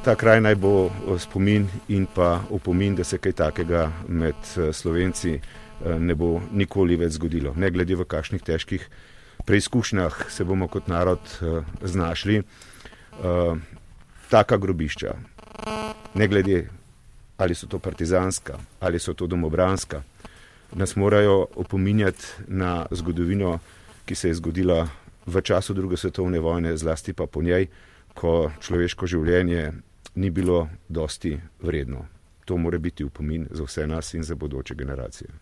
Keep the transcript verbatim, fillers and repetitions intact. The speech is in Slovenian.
Ta kraj naj bo spomin in pa opomin, da se kaj takega med Slovenci ne bo nikoli več zgodilo. Ne glede v kakšnih težkih preizkušnjah se bomo kot narod znašli. Taka grobišča, ne glede ali so to partizanska, ali so to domobranska, nas morajo opominjati na zgodovino, ki se je zgodila v času druge svetovne vojne, zlasti pa po njej, ko človeško življenje ni bilo dosti vredno. To mora biti opomin za vse nas in za bodoče generacije.